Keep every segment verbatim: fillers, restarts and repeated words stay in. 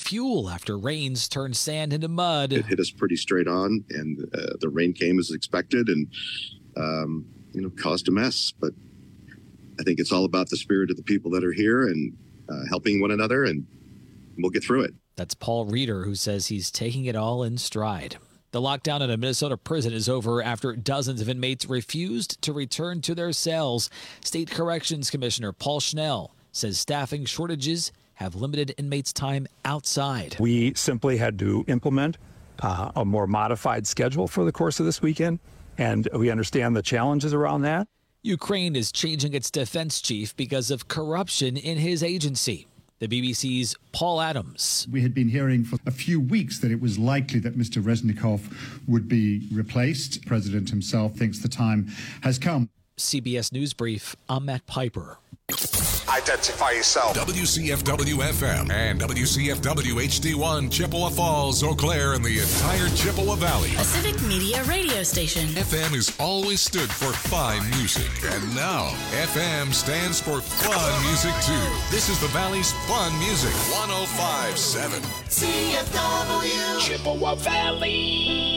fuel after rains turned sand into mud. It hit us pretty straight on, and uh, the rain came as expected and, um, you know, caused a mess. But I think it's all about the spirit of the people that are here and uh, helping one another, and we'll get through it. That's Paul Reeder, who says he's taking it all in stride. The lockdown at a Minnesota prison is over after dozens of inmates refused to return to their cells. State Corrections Commissioner Paul Schnell says staffing shortages have limited inmates' time outside. We simply had to implement uh, a more modified schedule for the course of this weekend, and we understand the challenges around that. Ukraine is changing its defense chief because of corruption in his agency. The B B C's Paul Adams. We had been hearing for a few weeks that it was likely that Mister Reznikov would be replaced. The president himself thinks the time has come. C B S News Brief, I'm Matt Piper. Identify yourself. W C F W F M and W C F W H D one, Chippewa Falls, Eau Claire, and the entire Chippewa Valley. A Civic Media radio station. F M has always stood for fine music, and now F M stands for fun music too. This is the Valley's fun music. one oh five point seven C F W Chippewa Valley.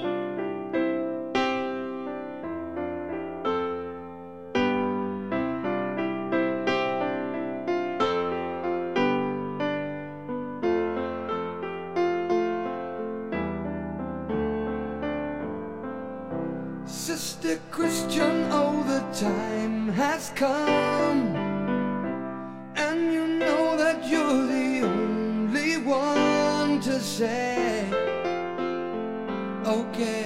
Sister Christian, oh, the time has come, and you know that you're the only one to say, okay,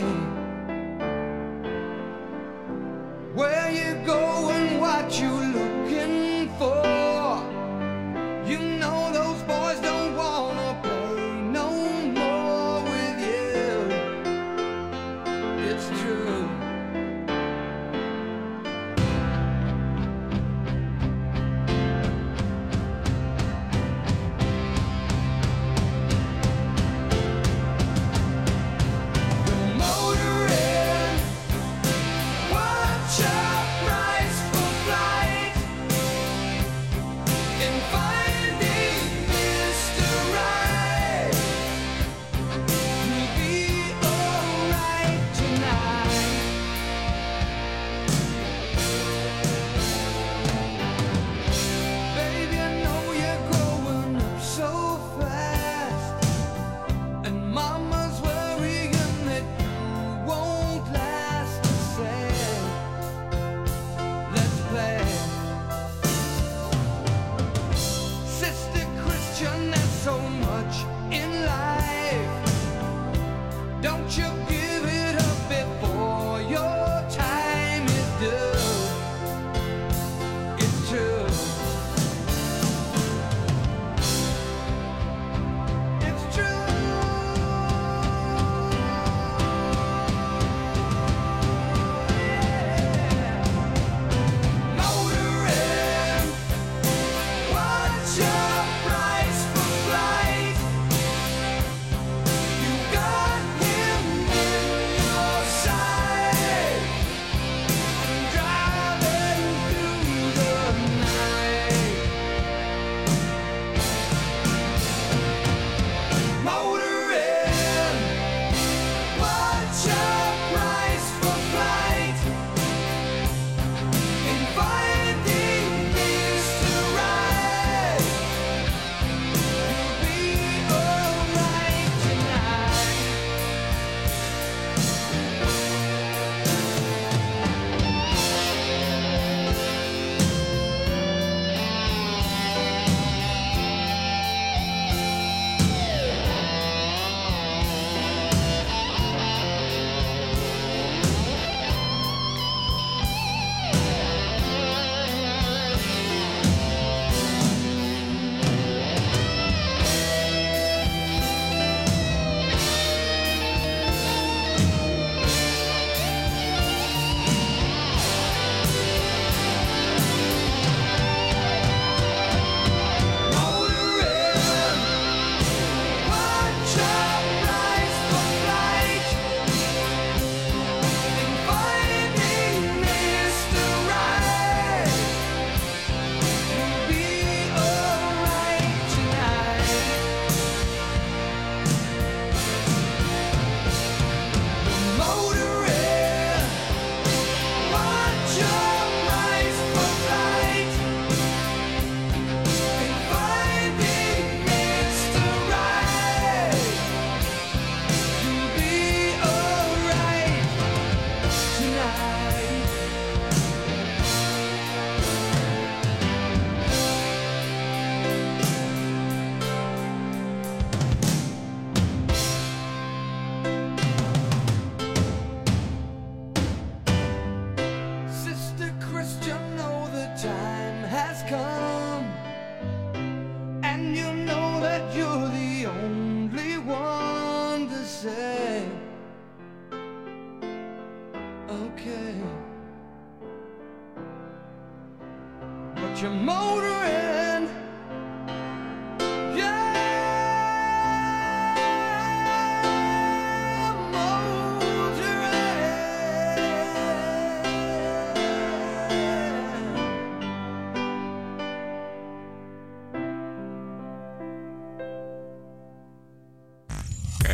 where you going, what you looking for, you know those boys don't wanna play no more with you, it's true. Motor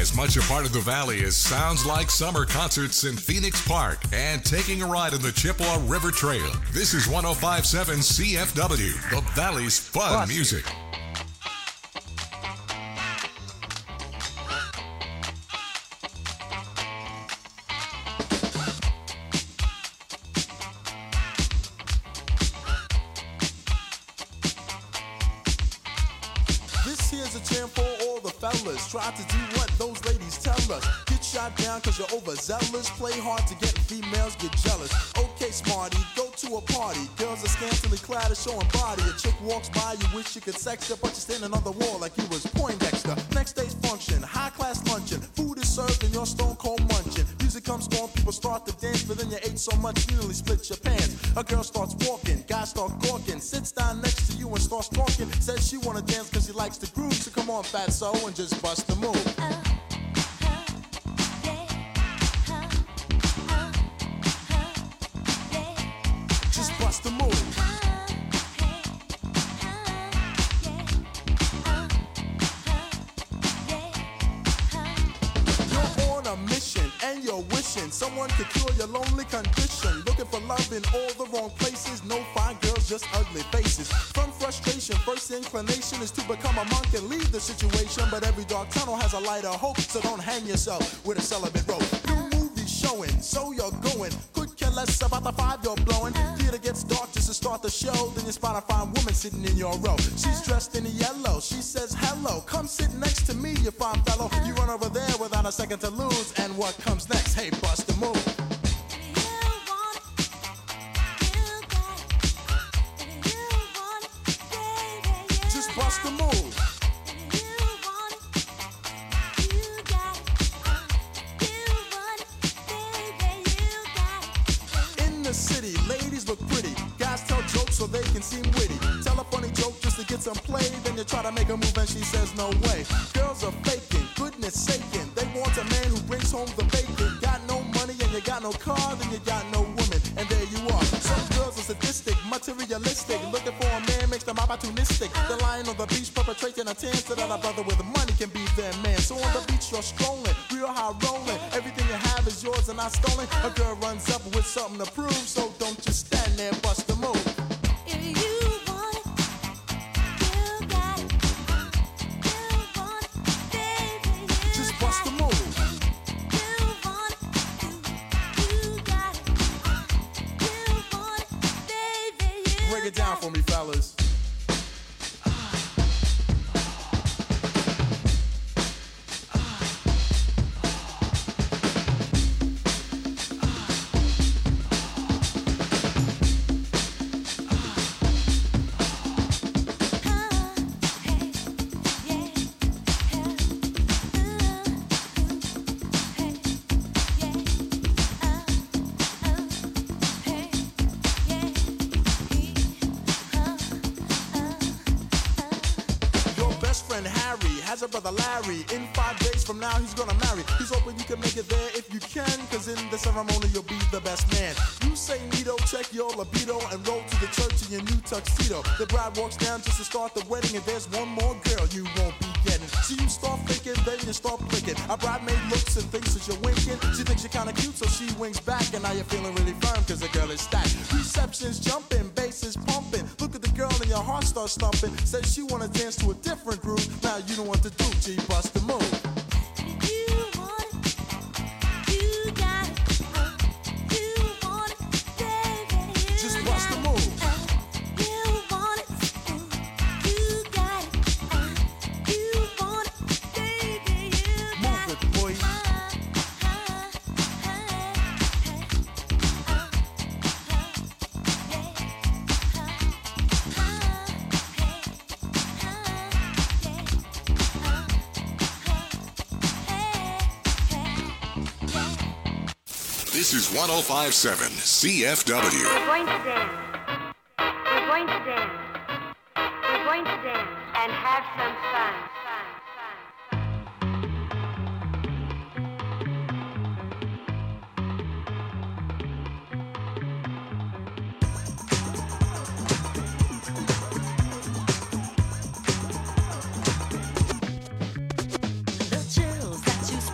As much a part of the Valley as Sounds Like Summer concerts in Phoenix Park and taking a ride on the Chippewa River Trail. This is one oh five point seven C F W, the Valley's fun Plus. music. This here's a jam for all the fellas. Try to do what those ladies tell us. Get shot down cause you're overzealous. Play hard to get females get jealous. Okay, smarty, go to a party. Girls are scantily clad and showing body. A chick walks by, you wish you could sex her, but you're standing on the wall like you was Poindexter. Next day's function, high class luncheon. Food is served and you're stone cold munching. Music comes on, people start to dance, but then you ate so much you nearly split your pants. A girl starts walking, guys start gawking, sits down next to you and starts talking. Says she wanna dance cause she likes the groove, so come on fatso and just bust the move. Just bust the move. You're on a mission and you're wishing someone could cure your lonely condition. Looking for love in all the wrong places. No fine girls, just ugly faces. From frustration, first inclination is to become a monk and leave the situation. But every dark tunnel has a light of hope, so don't hang yourself with a celibate rope. New movies showing, so you're going. Could care less about the five you're blowing. Theater gets dark just to start the show. Then you spot a fine woman sitting in your row. She's dressed in yellow. She says hello. Come sit next to me, you fine fellow. You run over there without a second to lose. And what comes next? Hey, bust the move. Just bust the move. In the city, ladies look pretty. Guys tell jokes so they can seem witty. Tell a funny joke just to get some play. Then you try to make a move and she says no way. Girls are faking, goodness saking. They want a man who brings home the bacon. Got no money and you got no car, then you got no woman. And there you are. Some girls are sadistic, materialistic. Looking for a man makes them opportunistic. They're lying on the beach perpetrating a tan so that a brother with money can be their man. So on the beach you're strolling, real high rolling. Everything you have is yours and not stolen. A girl runs up with something to prove, so don't just stand there, bust the move. Just bust the move. Break it down for me, fellas. Has a brother Larry. In five days from now he's gonna marry. He's hoping you can make it there if you can, cause in the ceremony you'll be the best man. You say Nito, check your libido and roll to the church in your new tuxedo. The bride walks down just to start the wedding, and there's one more girl you won't be getting. So you start thinking, then you start clicking. A bridemaid looks and thinks that you're winking. She thinks you're kinda cute, so she winks back, and now you're feeling really firm cause the girl is stacked. Reception's jumping, bass is pumping. Look at the girl and your heart starts thumping. Says she wanna dance to a different groove. Now you don't want to do, G, bust the move. Just bust the move. Move it, boy. This is one oh five point seven C F W. We're going to dance. We're going to dance. We're going to dance and have some fun. The chills that you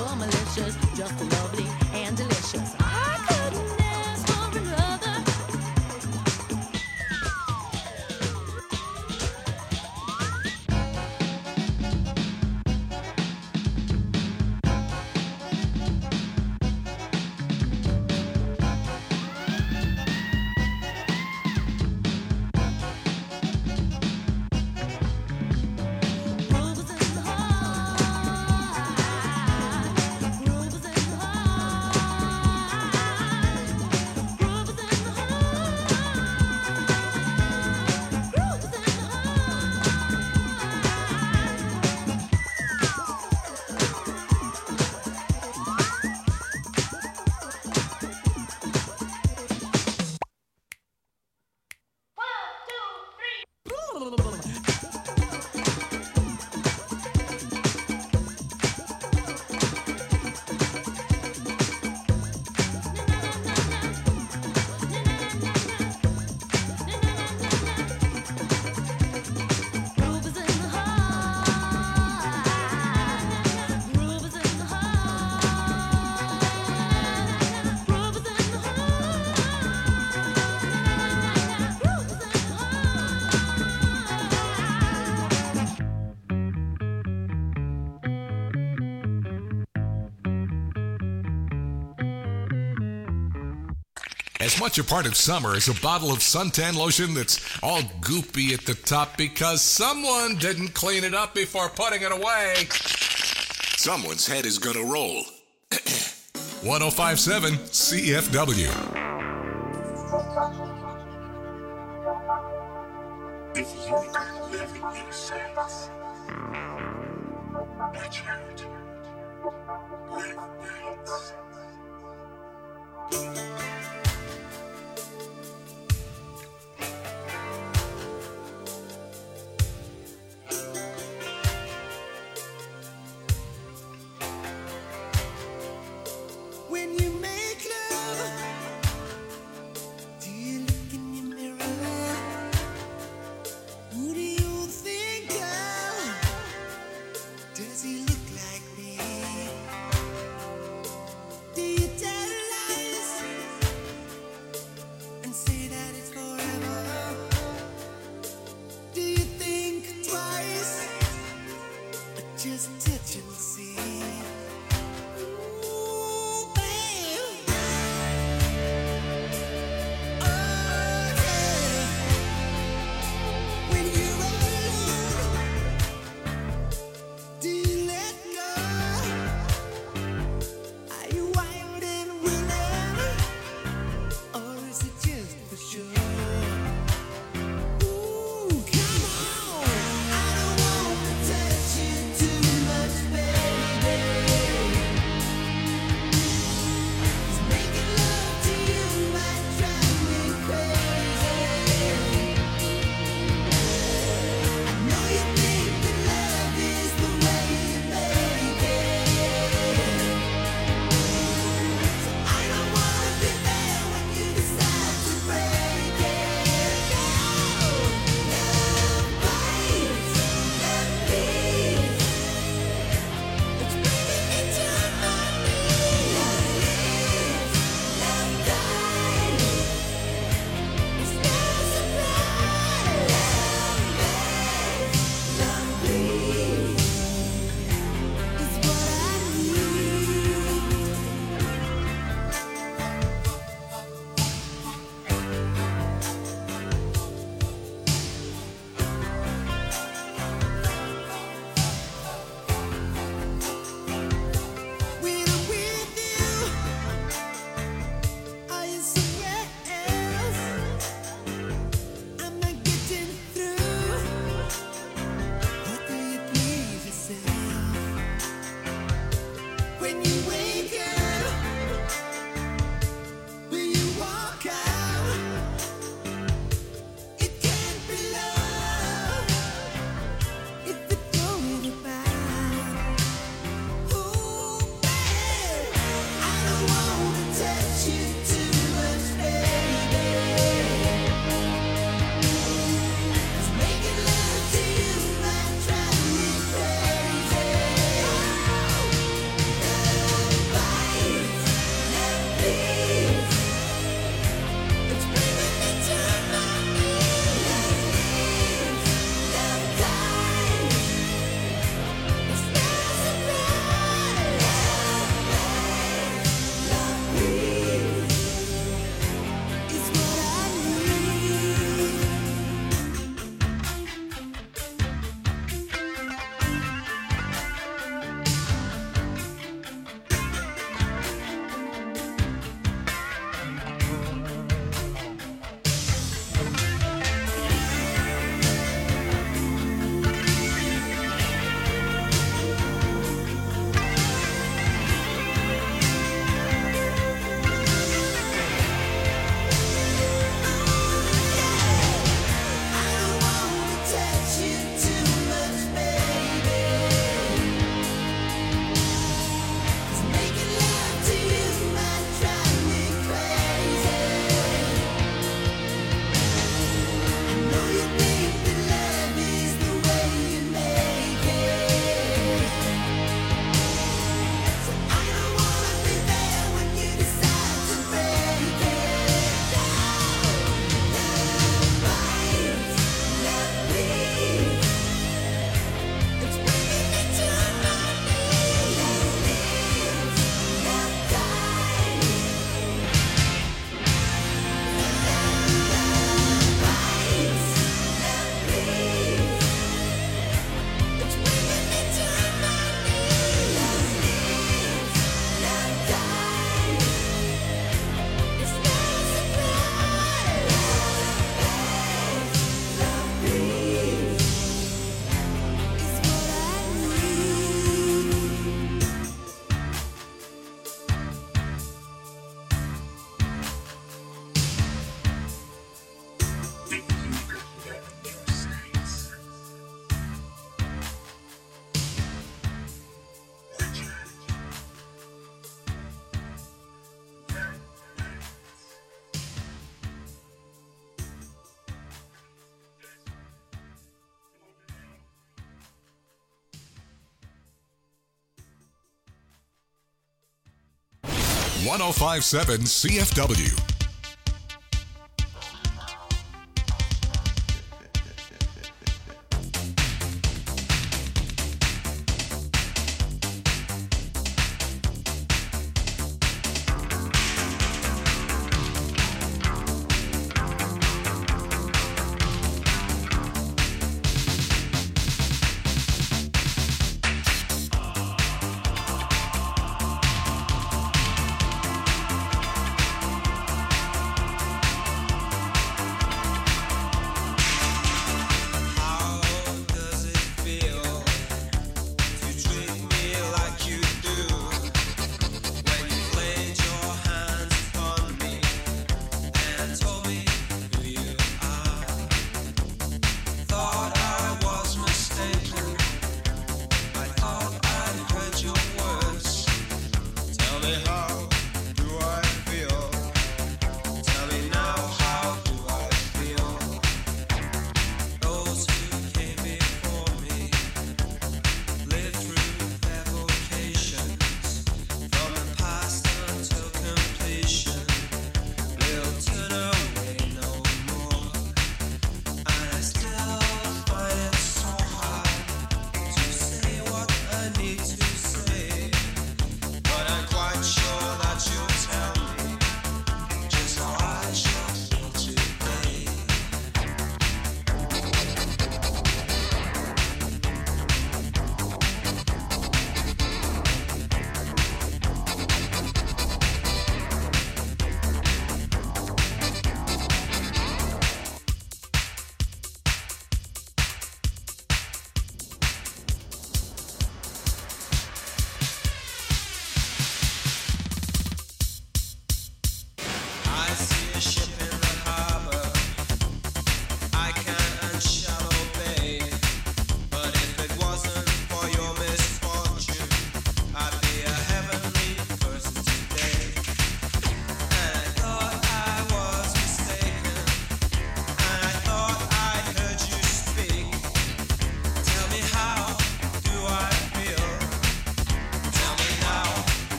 or malicious, just lovely and delicious. I couldn't ask for another. As much a part of summer as a bottle of suntan lotion that's all goopy at the top because someone didn't clean it up before putting it away. Someone's head is gonna roll. one oh five point seven C F W. If you could live in your sense, nurtured, live nights. When you make love, do you look in your mirror? Who do you think of? Does he look like me? Do you tell lies and say that it's forever? Do you think twice or just touch and see? Baby one oh five point seven C F W.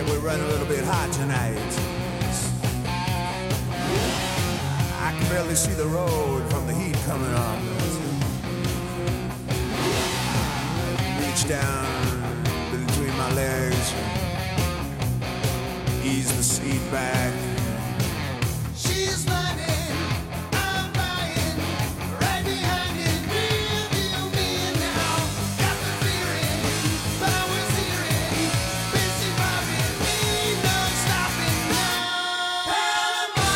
like we're running a little bit hot tonight. I can barely see the road from the heat coming on. Reach down between my legs, ease the seat back. She's running, I'm lying, right behind it, real deal me now. Got the feeling, powers hearing, busy bobbing, me no stopping now. Panama,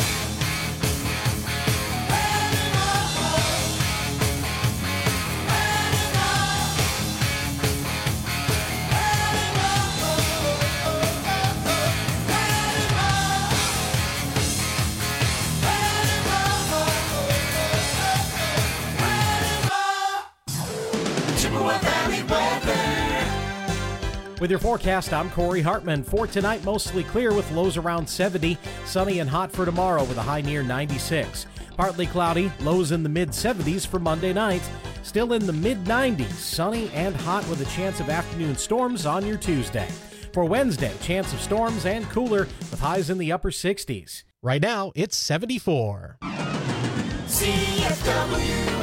With your forecast, I'm Corey Hartman. For tonight, mostly clear with lows around seventy. Sunny and hot for tomorrow with a high near ninety-six. Partly cloudy, lows in the mid seventies for Monday night. Still in the mid nineties, sunny and hot with a chance of afternoon storms on your Tuesday. For Wednesday, chance of storms and cooler with highs in the upper sixties. Right now, it's seventy-four. C F W.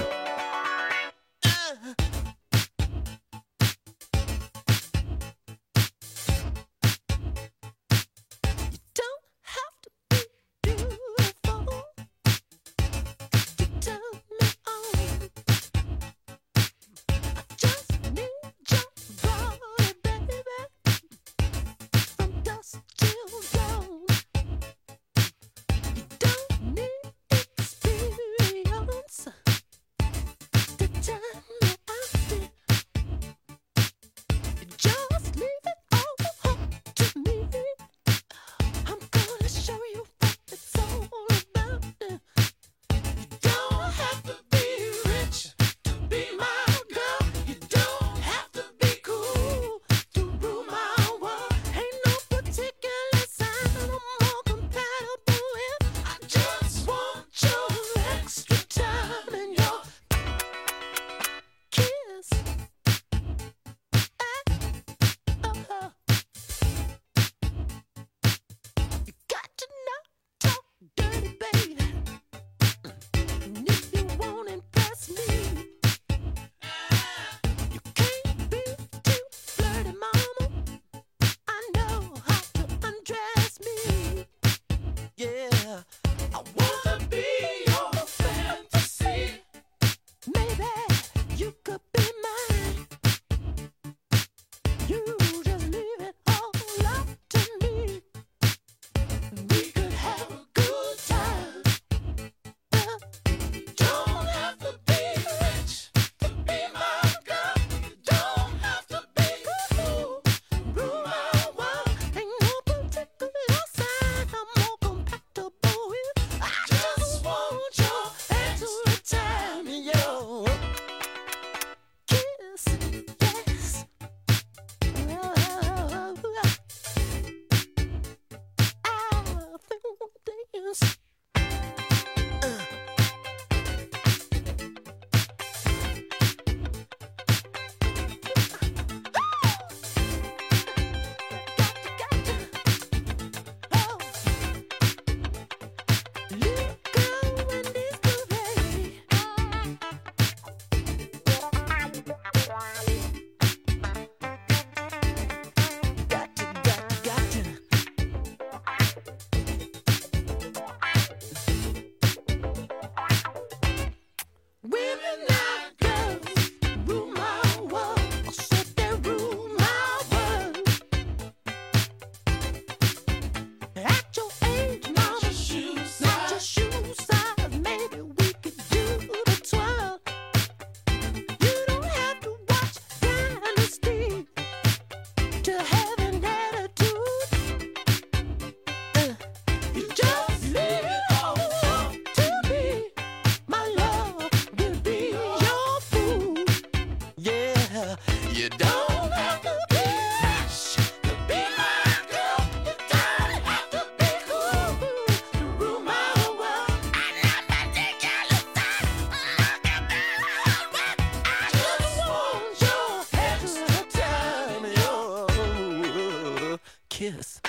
kiss.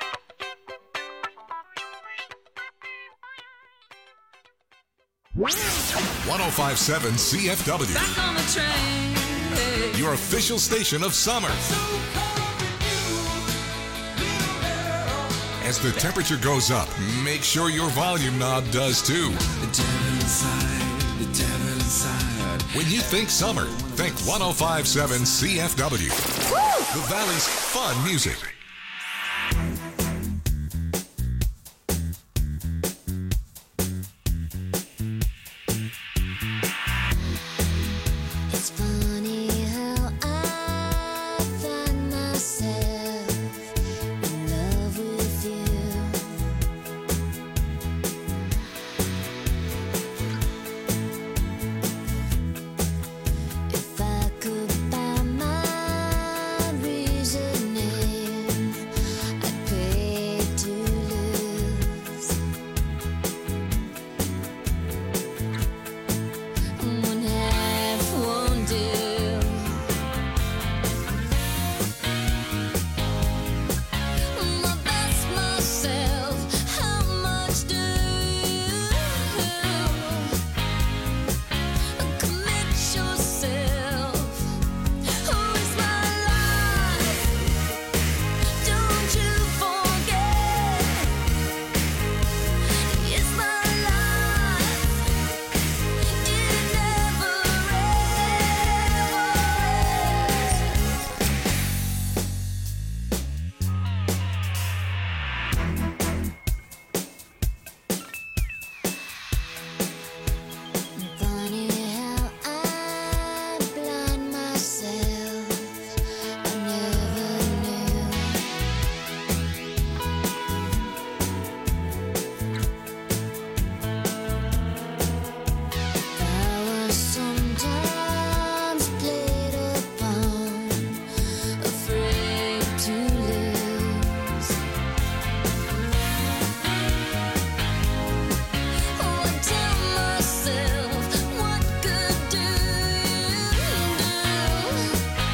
one oh five point seven C F W. Back on the train. Your official station of summer. As the temperature goes up, make sure your volume knob does too. The devil inside, the devil inside. When you think summer, think one oh five point seven C F W. The Valley's fun music. It's funny how I find myself in love with you. If I could buy my reasoning, I'd pay to lose. One half won't do. My best myself, how much do you commit yourself? Who is my life? Don't you forget, it's my life. It never Funny how I blind myself. I never knew. I was sometimes played upon, afraid to lose. Oh, I tell myself, what good do you do?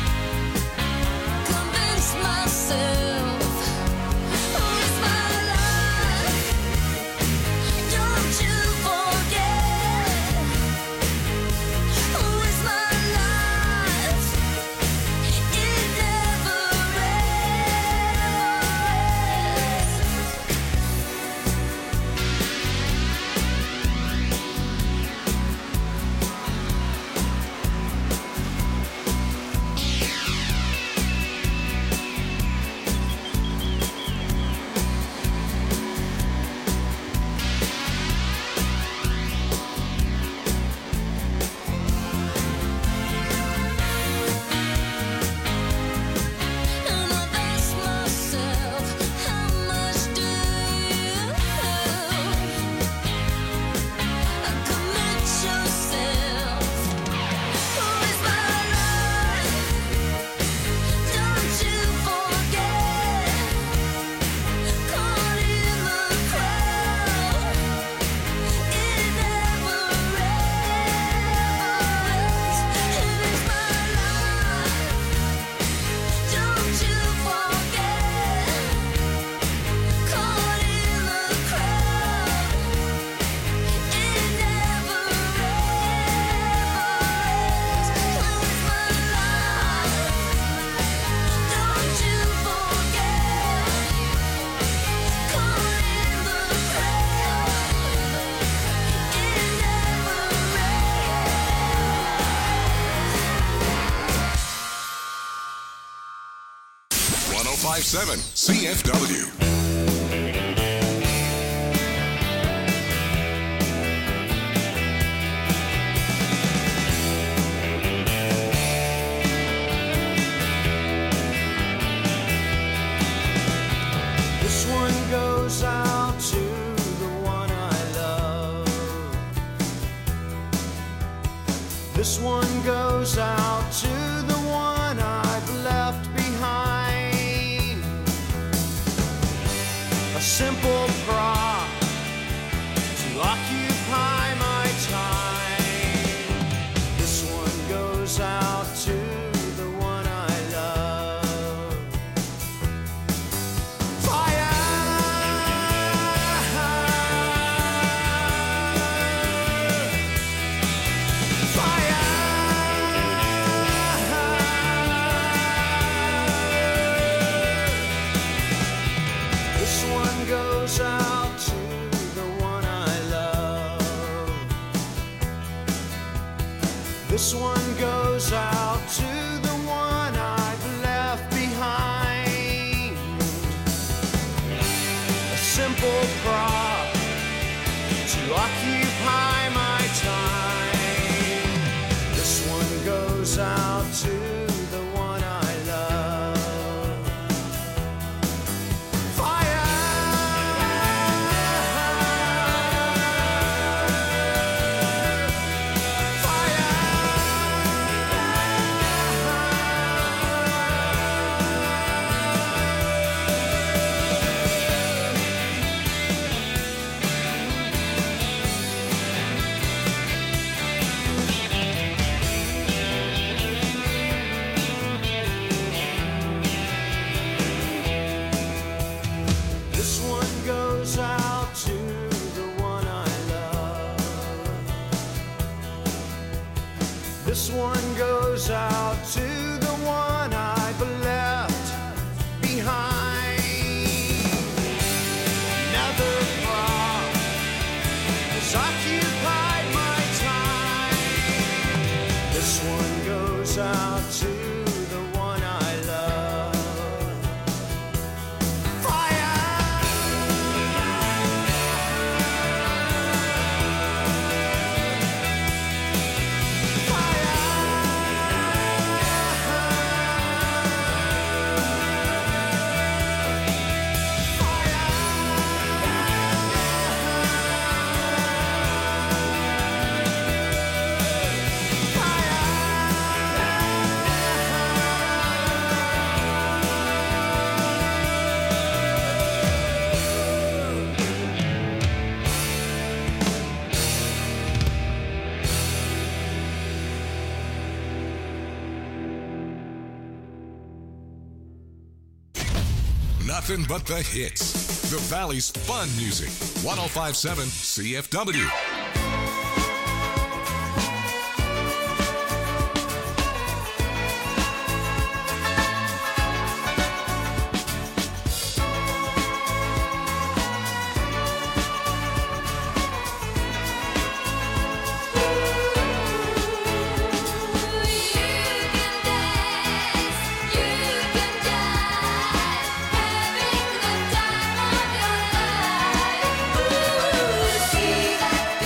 Convince myself, who is my life? Don't you forget, who is my life? It never And I ask myself, how much do you commit yourself? Who is my life? Don't you forget, caught in the crowd. It never ends. It is my life. Don't you forget, caught in the crowd. It never ends. Who is my life? Don't you forget, caught in the crowd. It never one oh five point seven C F W. This one goes out to the one I love. This one goes out to the one I've left behind. A simple prop to occupy my time. This one goes out to the one I love. another prop to occupy my time. This one goes out to the one I love. This one goes out to the one I love. This one goes out to the one I've left behind. Another prop has occupied my time. This one goes out to the one I love. Nothing but the hits. The Valley's fun music. one oh five point seven C F W. See that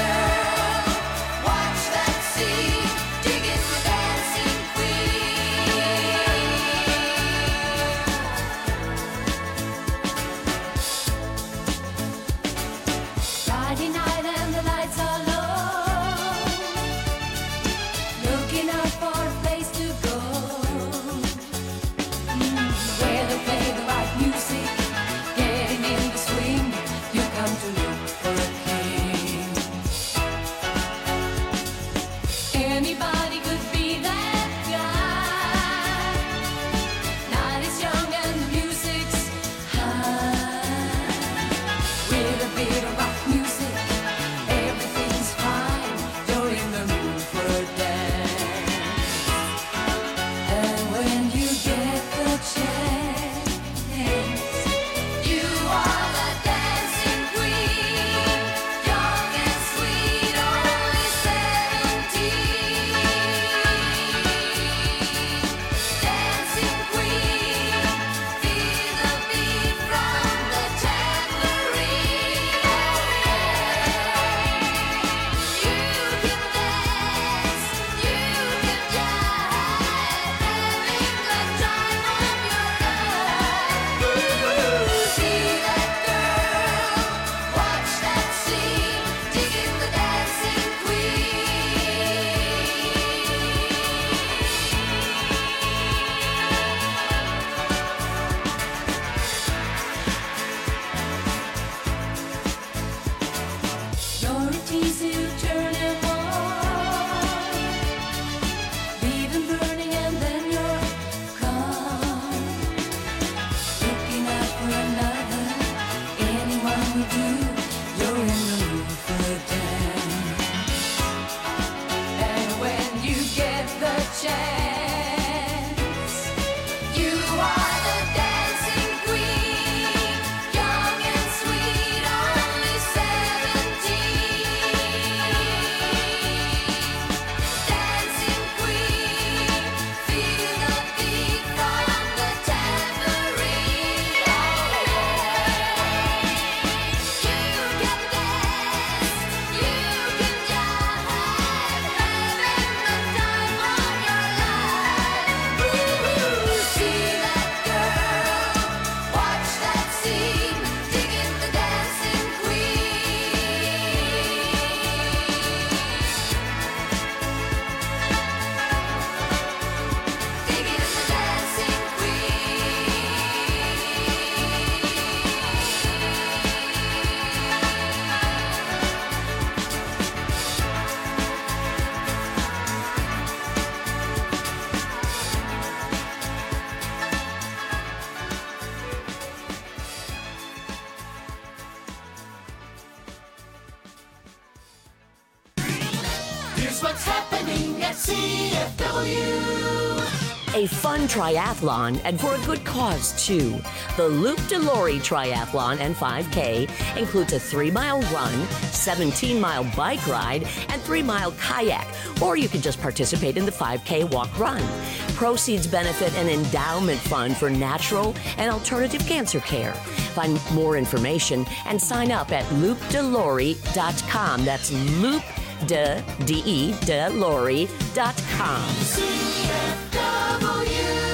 knows what's happening at C F W. A fun triathlon, and for a good cause, too. The Loop de Lori Triathlon and five K includes a three-mile run, seventeen-mile bike ride, and three-mile kayak, or you can just participate in the five K walk-run. Proceeds benefit an endowment fund for natural and alternative cancer care. Find more information and sign up at loop de lori dot com. That's loop de, D E, de lori dot com. C F W.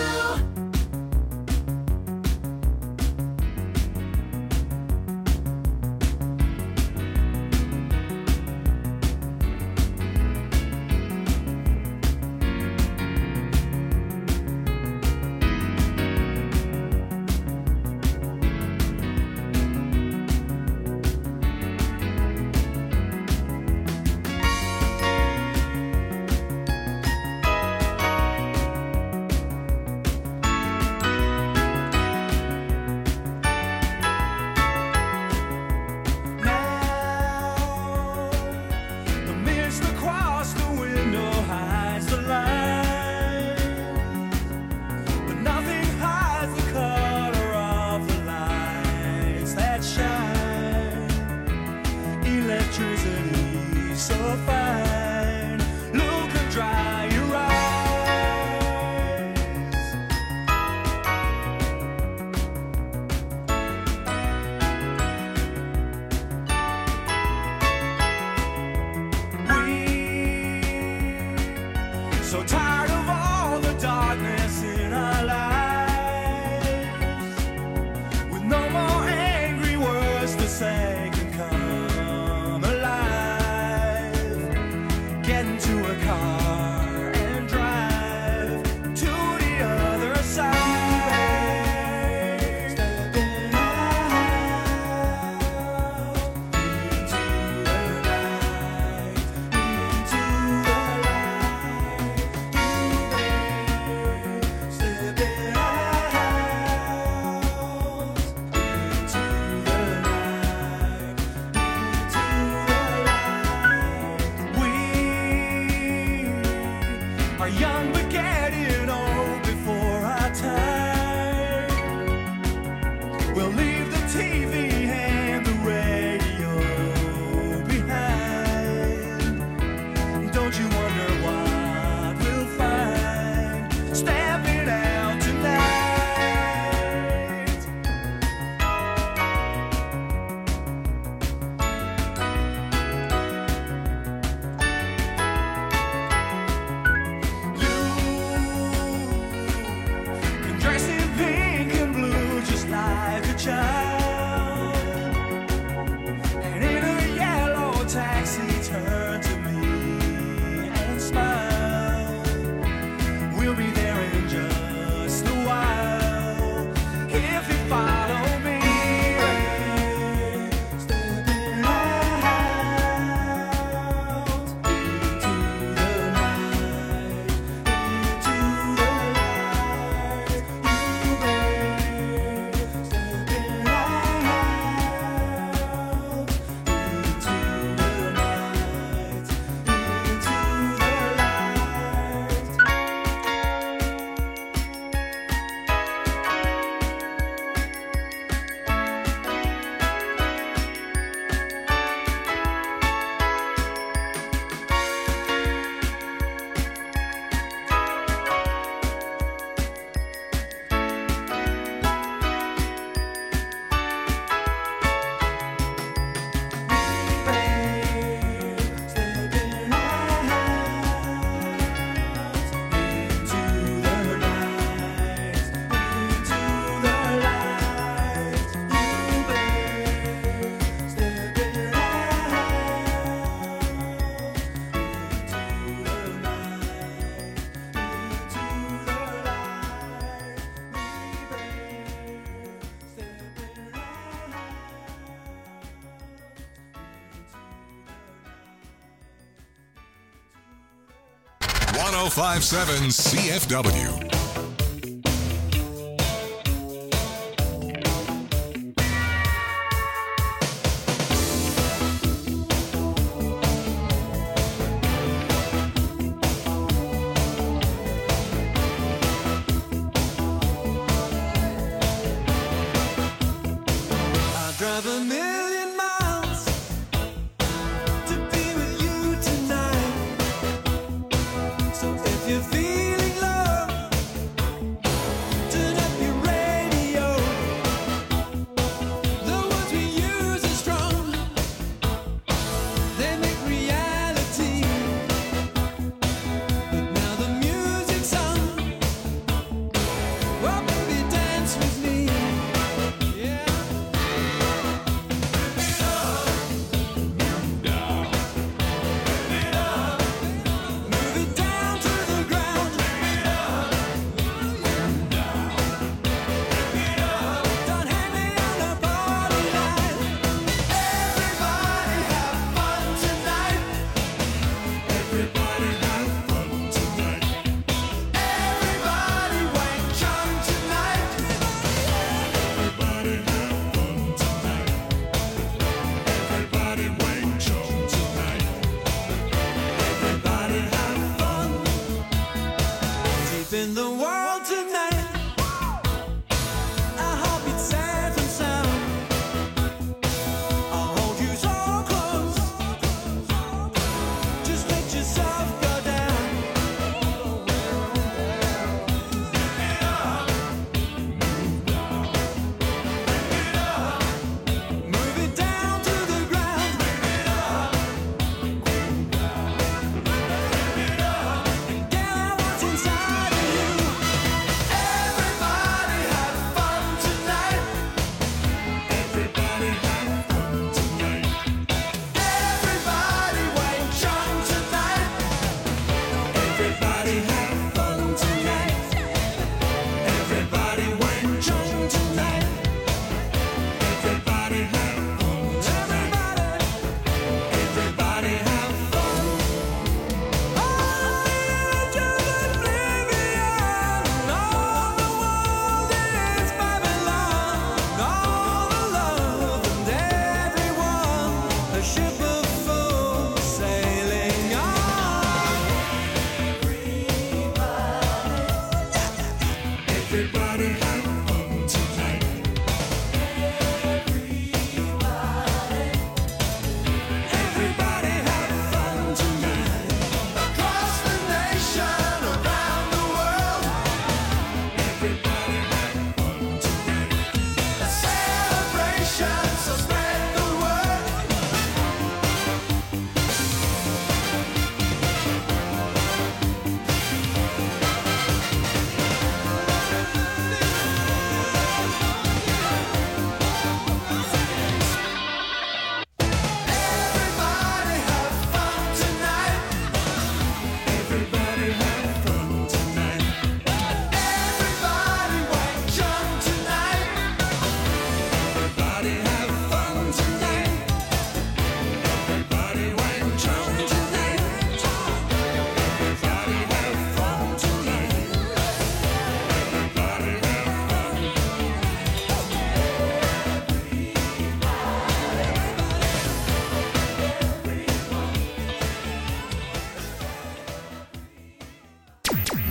one oh five point seven C F W.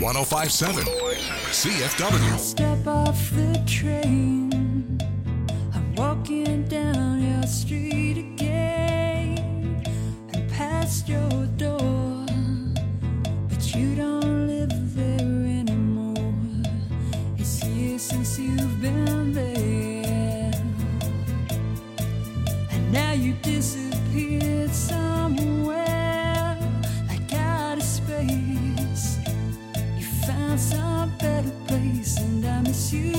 one oh five point seven C F W. Step off the train. I'm walking down your street again and past your door, but you don't live there anymore. It's years since you've been there, and now you disappeared somewhere like out of space. You found some better place, and I miss you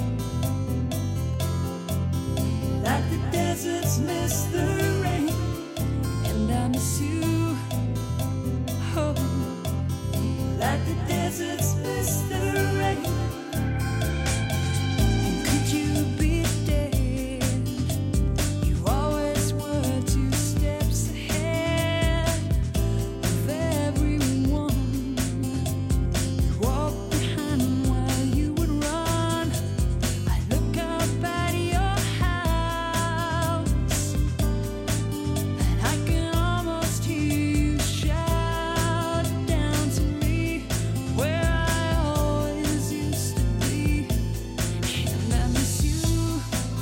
like the deserts miss the rain, and I miss you, oh, like the deserts miss the rain. And could you be dead? You always were two steps ahead of everyone. You walked behind them while you would run. I look up at your house, and I can almost hear you shout down to me where I always used to be. And I miss you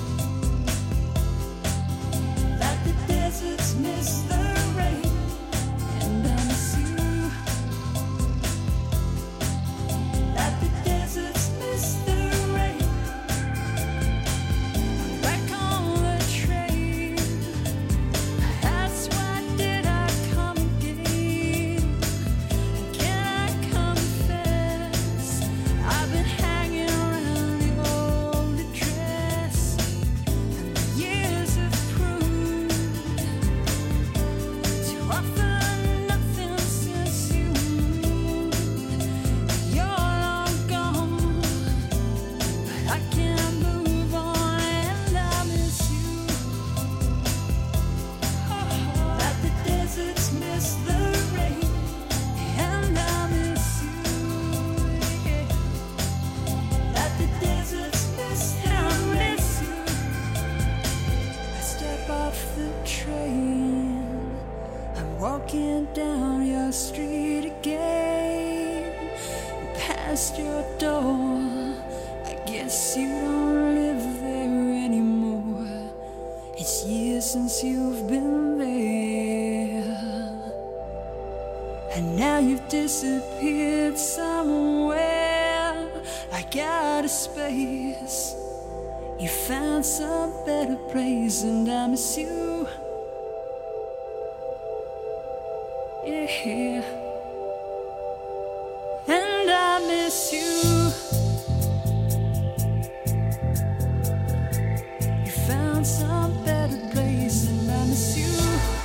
like the deserts miss the rain, and I miss you like the deserts miss the rain. I'm back on the train. That's why did I come again? Can I confess? I've been hanging around your old address, and the years have proved to offer nothing since you moved. You're long gone, but I can't move on, and I miss you. Like the deserts miss the rain, and I miss you. Yeah. Like the deserts miss the rain. I step off the train. I'm walking down your street again, past your door. I guess you don't live there anymore. It's years since you've been there, and now you've disappeared somewhere like out of space. You found some better place, and I miss you. Yeah, and I miss you. You found some better place, and I miss you.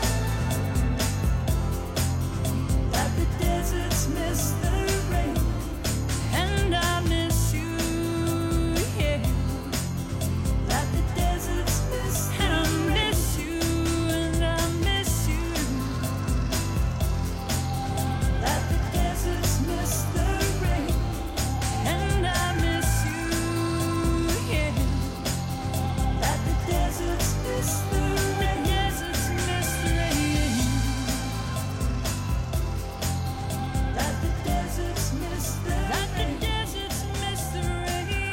Like the deserts miss the rain, and I miss you. Yeah, like the deserts miss the rain. I miss you, and I miss you. Like the deserts miss the rain, and I miss you. Yeah, like the deserts miss the rain. Deserts miss the rain. Like the deserts miss the rain. Like the deserts miss the rain.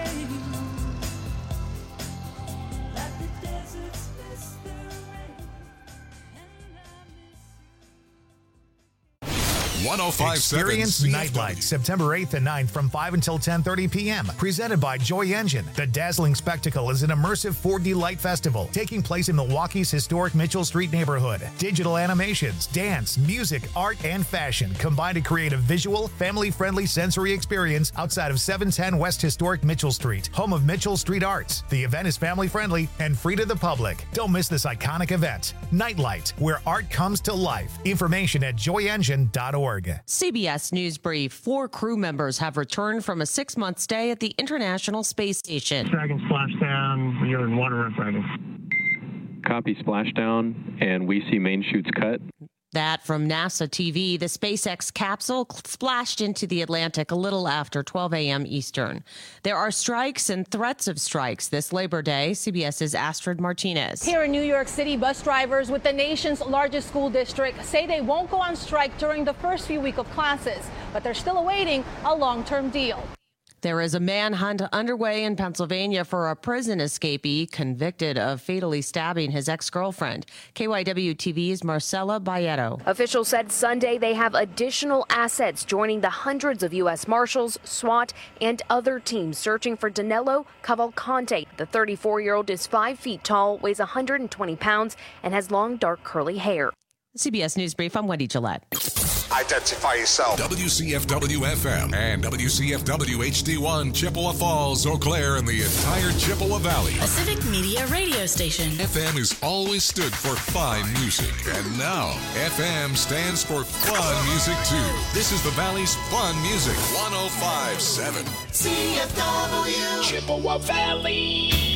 Like the deserts miss the rain. one oh five point seven Experience Nightlight, September eighth and ninth from five until ten thirty p.m. Presented by Joy Engine. The dazzling spectacle is an immersive four D light festival taking place in Milwaukee's historic Mitchell Street neighborhood. Digital animations, dance, music, art, and fashion combine to create a visual, family-friendly sensory experience outside of seven ten West Historic Mitchell Street, home of Mitchell Street Arts. The event is family-friendly and free to the public. Don't miss this iconic event. Nightlight, where art comes to life. Information at joy engine dot org. C B S News Brief. Four crew members have returned from a six-month stay at the International Space Station. Dragon splashdown. We are in water run Dragon. Copy splashdown, and we see main chutes cut. That from NASA T V, the SpaceX capsule splashed into the Atlantic a little after twelve a.m. Eastern. There are strikes and threats of strikes this Labor Day. CBS's Astrid Martinez. Here in New York City, bus drivers with the nation's largest school district say they won't go on strike during the first few weeks of classes, but they're still awaiting a long-term deal. There is a manhunt underway in Pennsylvania for a prison escapee convicted of fatally stabbing his ex-girlfriend. K Y W T V's Marcela Bayeto. Officials said Sunday they have additional assets joining the hundreds of U S Marshals, SWAT, and other teams searching for Danilo Cavalcante. The thirty-four-year-old is five feet tall, weighs one hundred twenty pounds, and has long, dark, curly hair. C B S News Brief, I'm Wendy Gillette. Identify yourself. W C F W F M and W C F W H D one, Chippewa Falls, Eau Claire, and the entire Chippewa Valley. A Civic Media radio station. F M has always stood for fine music, and now F M stands for fun music too. This is the Valley's fun music, one oh five point seven. C F W Chippewa Valley.